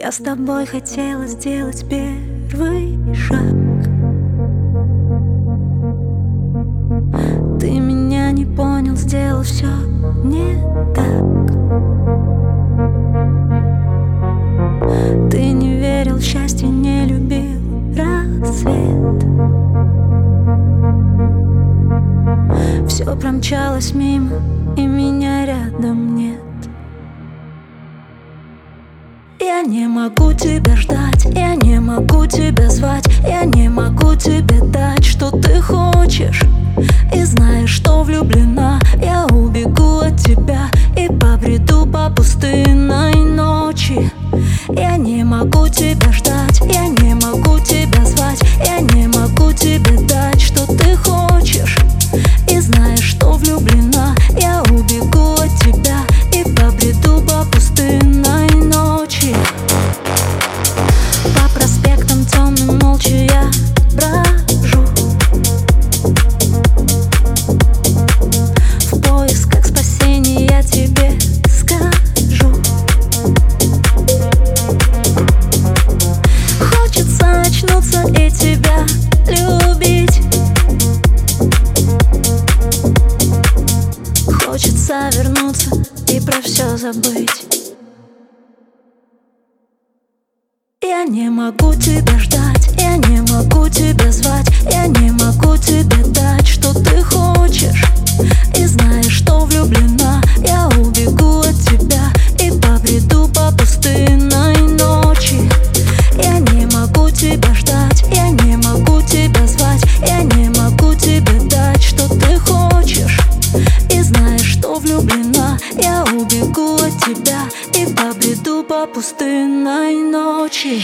Я с тобой хотела сделать первый шаг. Ты меня не понял, сделал все не так. Ты не верил в счастье, не любил рассвет. Все промчалось мимо, и меня рядом нет. Я не могу тебя ждать, я не могу тебя звать, я не могу тебе дать, что ты хочешь. И знаешь, что влюблена, я убегу от тебя и побреду по пустынной ночи. Я не могу тебя ждать, я не могу тебя звать, я не могу тебе дать, что ты хочешь. И знаешь, что влюблена, я убегу от тебя и побреду по пустынной ночи. По проспектам темным молча я брожу в поисках спасения, я тебе скажу. Хочется очнуться и тебя любить. Хочется вернуться и про все забыть. Я не могу тебя ждать, я не могу тебя звать, я не могу тебе дать, что ты хочешь. И знаешь, что влюблена, я убегу от тебя и побреду по пустынной ночи. Я не могу тебя ждать, я не могу тебя звать, я не могу тебе дать, что ты хочешь. И знаешь, что влюблена, я убегу от тебя и побреду по пустынной ночи.